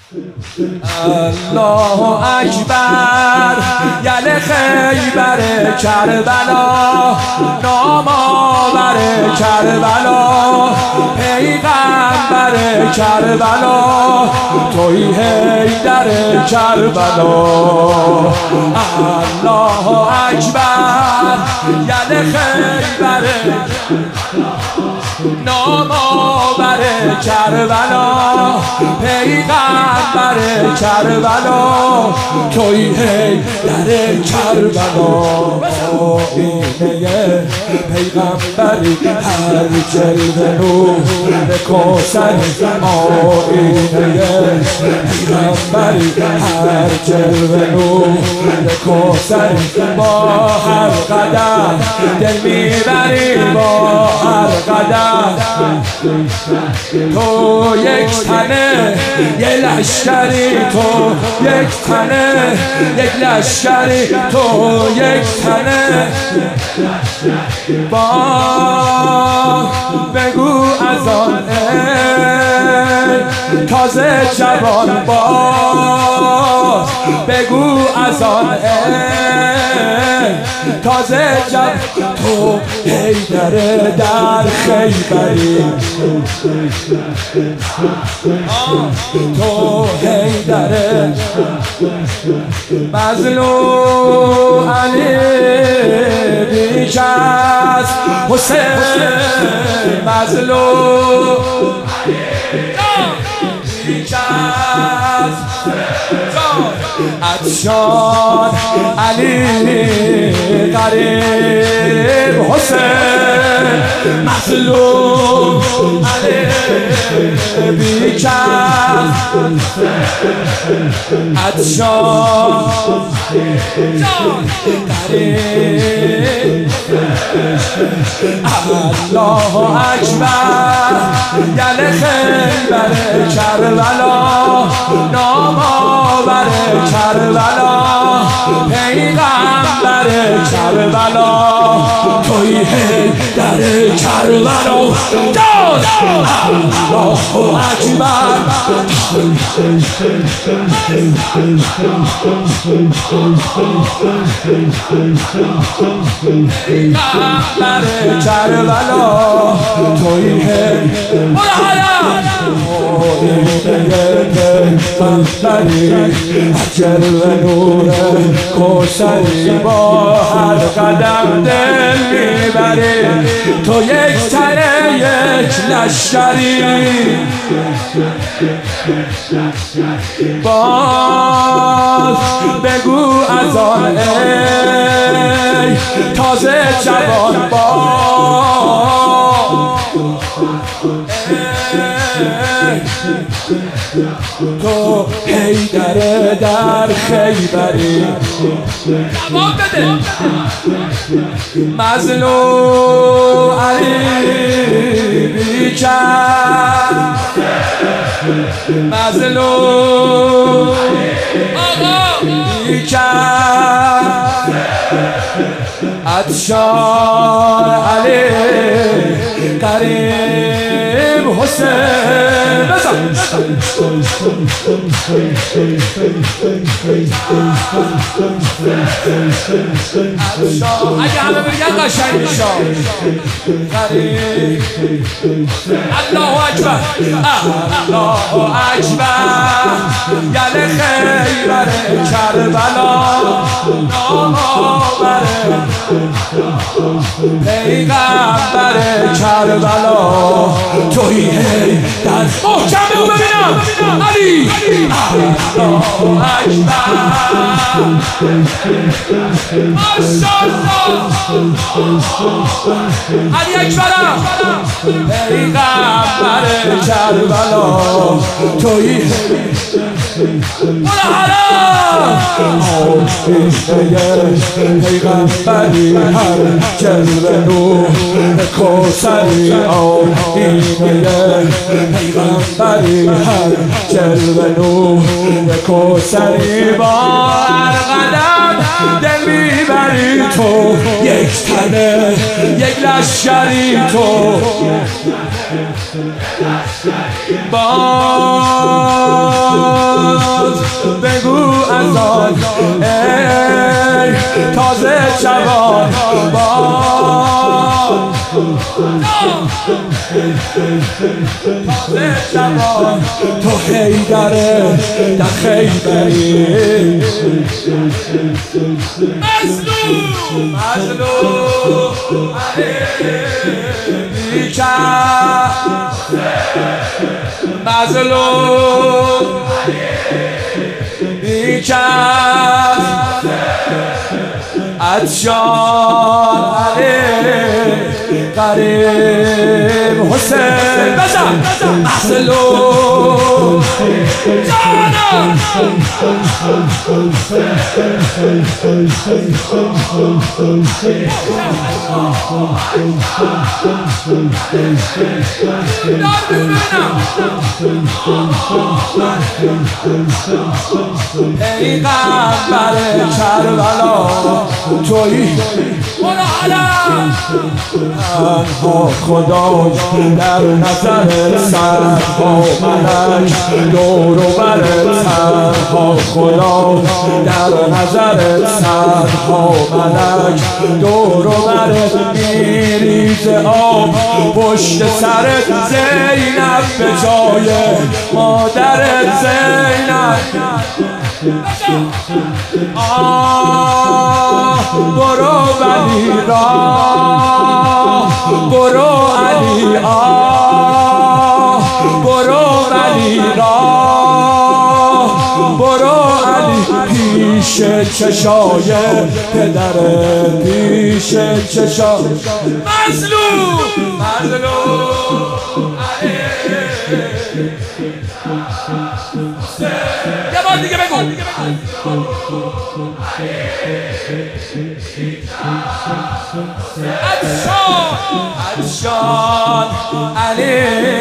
الله اکبر یل خیبر کربلا نام آور کربلا پیغمبر کربلا توی حیدر کربلا الله اکبر یل خیبر نام آور کربلا پیغمبر کربلا توی حیدر کربلا آینه پیغمبری هر جلوه نور کوثر آینه پیغمبری هر جلوه نور کوثر با هر قدم دل میبری با هر قدم تو یک تنه یک لشکری تو یک تنه یک لشکری تو یک تنه با بگو از آن تازه جوان باز بگو از آن تازه جوان تو حیدر در خیبری تو حیدر مظلوم علی بیش از حسین مظلوم بیش از عطشان علی قریب حسین مظلوم علی بیش از عطشان قریب الله اکبر یل خیبر کربلا نام آور کربلا پیغمبر کربلا توی حیدر کربلا الله اکبر پیغمبر کربلا توی پیغمبری جلوه نور کوثری با هر قدم دل میبری تو یک تنه یک لشکری باز بگو از آن ای تازه جوان باز تو حیدر در خیبری مظلوم علی بیکر مظلوم بیکر عطشان علی قریب حسین بزن اگه همه بگن قشنگ میشه الله اکبر الله اکبر یل خیبر کربلا نام آور پیغمبر کربلا توی حیدر محکم بگو ببینم علی الله اکبر ماشاءالله علی اکبرم پیغمبر کربلا توی پیغمبری هر جلوه نور کوثری آینه پیغمبری هر جلوه نور کوثری با هر قدم دل میبری تو یک تنه یک لشکری تو با روز بگو از آن ای تازه جوان تازه جوان تو حیدره در خیبری مظلوم مظلوم بیکس عطشان قریب حسین بزن مظلوم جانم پیغمبر کربلا تویی تنها خدا در نظر صدها ملک دور و بر تنها خدا در نظر صدها ملک دور و بر میریز آب پشت سر زینب به جای مادر زینب برو ولی راه برو علی برو ولی راه برو علی پیش چشای پدر پیش چشای مظلوم یه بار دیگه بگو عطشان علی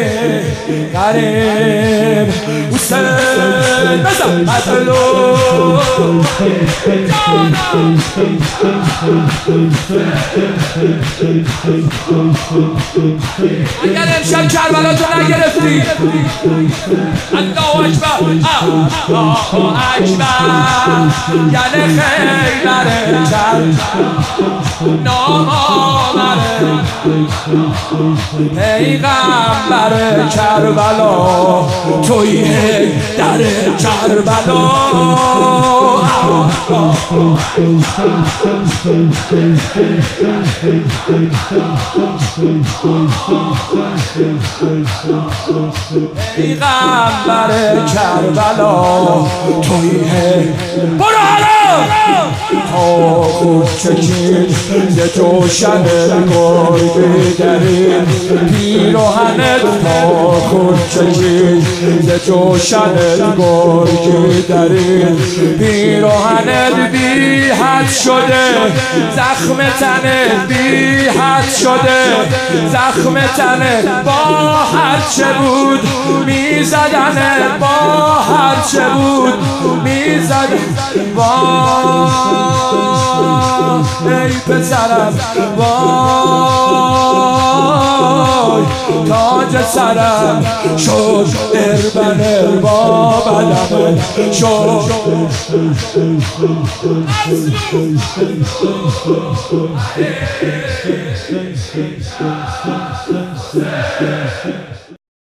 قریب حسین بزن مظلوم اگر امشب کربلا تو نگرفتی الله اکبر الله اکبر یعنی خیبر نام آمده پیغمبر کربلا توی در کربلا پیغمبر کربلا توی برو تا خود چکید یه جوشن گرگی درین پیراهنت تا خود چکید یه جوشن گرگی درین پیراهنت بی حد شده زخم تنت بی حد شده زخم تنت با هر چه بود میزدنت با هر چه بود میزدن ای پسرم وای تاج سرم شد اربن با بدم شد